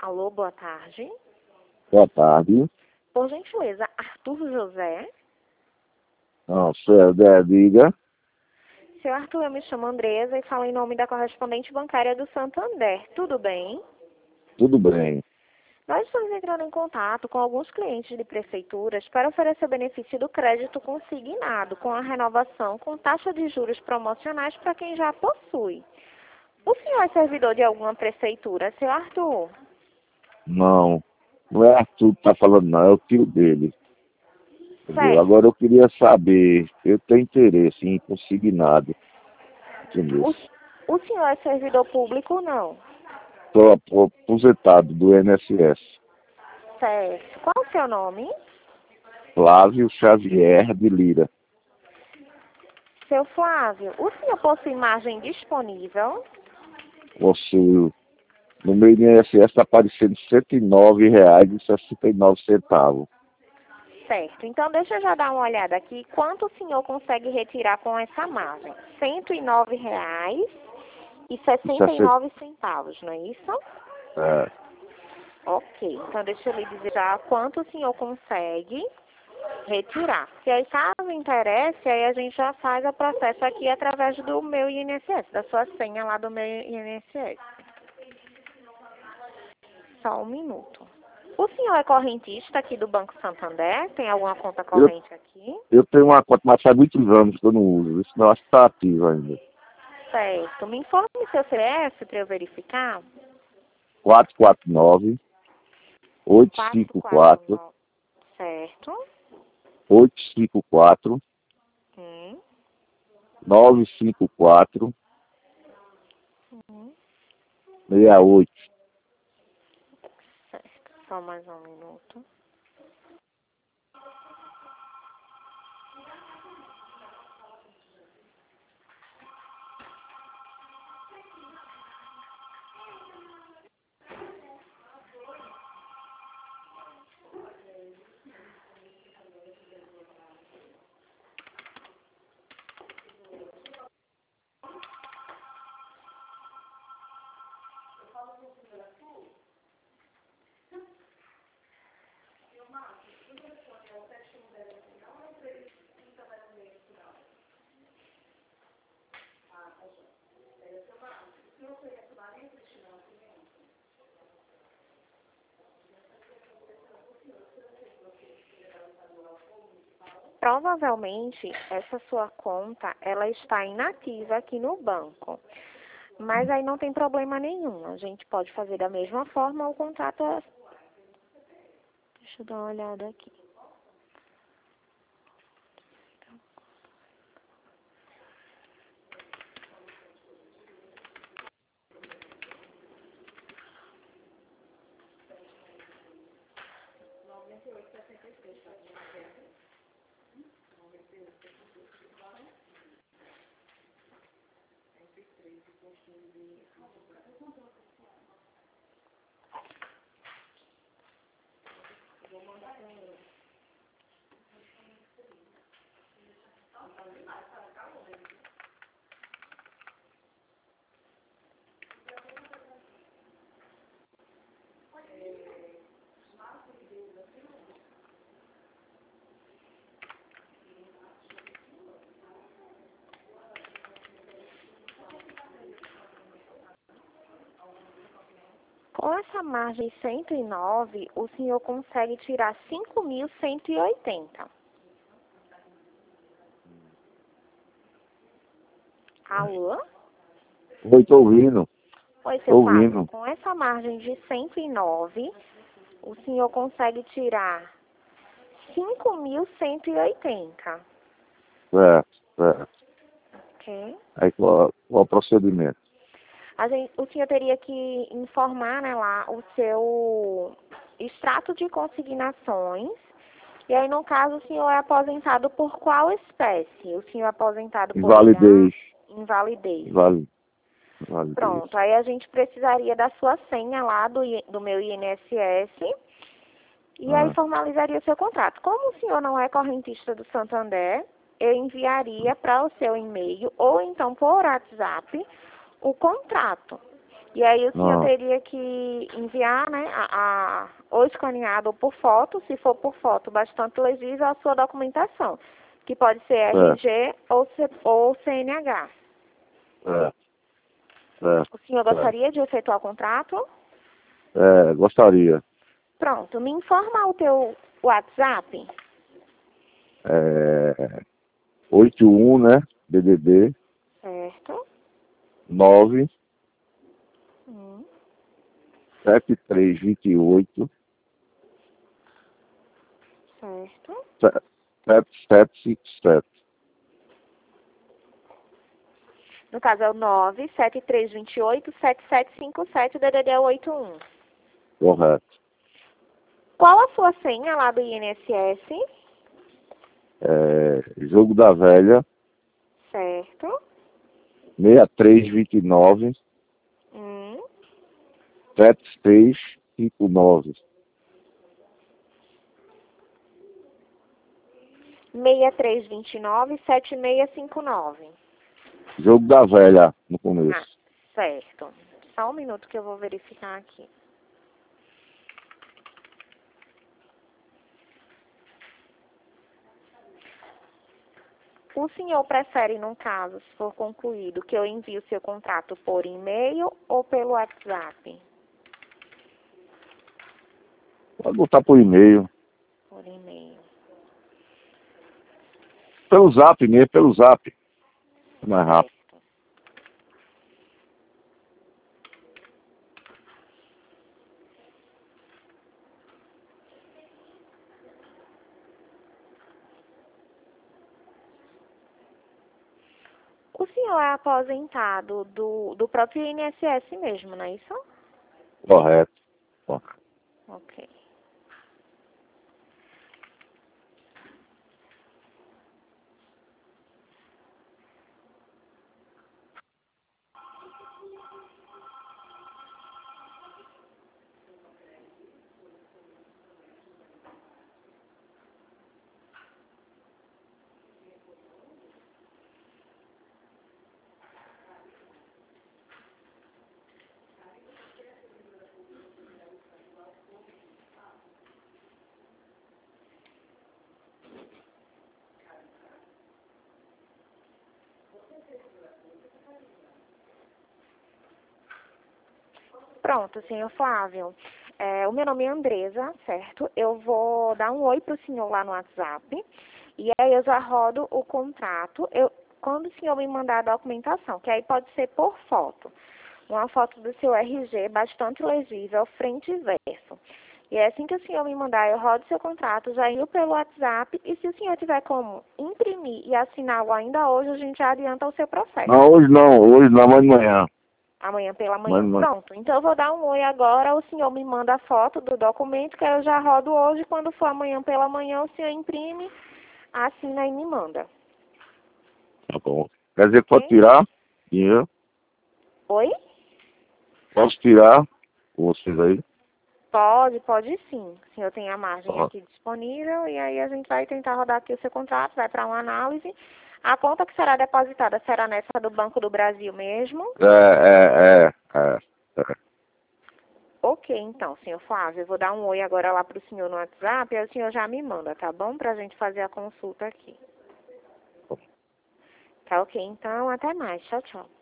Alô, boa tarde. Boa tarde. Por gentileza, Arthur José. Não, senhor, diga. Seu Arthur, eu me chamo Andresa e falo em nome da correspondente bancária do Santander. Tudo bem? Tudo bem. Nós estamos entrando em contato com alguns clientes de prefeituras para oferecer o benefício do crédito consignado com a renovação com taxa de juros promocionais para quem já possui. O senhor é servidor de alguma prefeitura, seu Arthur? Não, não é Arthur que está falando, não, é o tio dele. Entendeu? Certo. Agora eu queria saber, eu tenho interesse em consignado. Entendeu? O senhor é servidor público ou não? Estou aposentado do INSS. Certo. Qual o seu nome? Flávio Xavier de Lira. Seu Flávio, o senhor possui margem disponível? Possuo. No meu INSS está aparecendo R$ 109,69. Certo. Então, deixa eu já dar uma olhada aqui. Quanto o senhor consegue retirar com essa margem? R$ 109,69, não é isso? É, Ok. Então, deixa eu lhe dizer já quanto o senhor consegue retirar. Se aí, caso interesse, aí a gente já faz o processo aqui através do meu INSS, da sua senha lá do meu INSS. Só um minuto. O senhor é correntista aqui do Banco Santander? Tem alguma conta corrente aqui? eu tenho uma conta, mas faz muitos anos que eu não uso. Isso não acho que está ativo ainda. Certo. Me informe seu CPF para eu verificar. 449 854 449. Certo. 854 Hum. 954 Hum. 68. Certo. Só mais um minuto. Provavelmente, essa sua conta, ela está inativa aqui no banco. Mas aí não tem problema nenhum. A gente pode fazer da mesma forma o contrato. Deixa eu dar uma olhada aqui. Com essa margem 109, o senhor consegue tirar 5.180. Alô? Oi, tô ouvindo. Oi, Tô seu Flávio. ouvindo. Com essa margem de 109, o senhor consegue tirar 5.180. Certo. Ok? Aí qual o procedimento? O senhor teria que informar, né, lá o seu extrato de consignações. E aí, no caso, o senhor é aposentado por qual espécie? O senhor é aposentado por Invalidez. invalidez. Invalidez. Pronto, aí a gente precisaria da sua senha lá do meu INSS e aí formalizaria o seu contrato. Como o senhor não é correntista do Santander, eu enviaria para o seu e-mail ou então por WhatsApp o contrato. E aí o senhor Ah, teria que enviar, né, ou escaneado por foto, se for por foto bastante legível, a sua documentação, que pode ser certo, RG ou CNH. certo, certo, O senhor certo. gostaria de efetuar o contrato? Gostaria. Pronto, me informa o teu WhatsApp. É, 81, né? DDD Certo. 9 Hum, 7328 certo. 7757. No caso é o 97328-7757, DDD 81. Correto. Qual a sua senha lá do INSS? Jogo da Velha Certo. 6329 Hum. 7659. 6329-7659. Jogo da Velha no Ah, começo. certo. Só um minuto que eu vou verificar aqui. O senhor prefere, num caso, se for concluído, que eu envie o seu contrato por e-mail ou pelo WhatsApp? Pode botar por e-mail. Por e-mail. Pelo Zap mesmo, pelo Zap. É mais rápido. Certo. O senhor é aposentado do próprio INSS mesmo, não é isso? Correto. Correto. Ok. Pronto, senhor Flávio. O meu nome é Andresa, certo? Eu vou dar um oi para o senhor lá no WhatsApp. E aí eu já rodo o contrato. Quando o senhor me mandar a documentação, que aí pode ser por foto. Uma foto do seu RG bastante legível, frente e verso. E é assim que o senhor me mandar, eu rodo seu contrato, já envio pelo WhatsApp. E se o senhor tiver como imprimir e assiná-lo ainda hoje, a gente já adianta o seu processo. Não, hoje não, mas de manhã. Amanhã pela Mas manhã. de manhã. Pronto. Então eu vou dar um oi agora. O senhor me manda a foto do documento que eu já rodo hoje. Quando for amanhã pela manhã, o senhor imprime, assina e me manda. Tá bom. Quer dizer que pode Ok? tirar dinheiro? Oi? Posso tirar com vocês aí? Pode sim. O senhor tem a margem Ó, aqui disponível e aí a gente vai tentar rodar aqui o seu contrato, vai para uma análise. A conta que será depositada será nessa do Banco do Brasil mesmo? é. Ok, então, senhor Flávio, eu vou dar um oi agora lá para o senhor no WhatsApp e aí o senhor já me manda, tá bom? Para a gente fazer a consulta aqui. Tá ok, então, até mais. Tchau, tchau.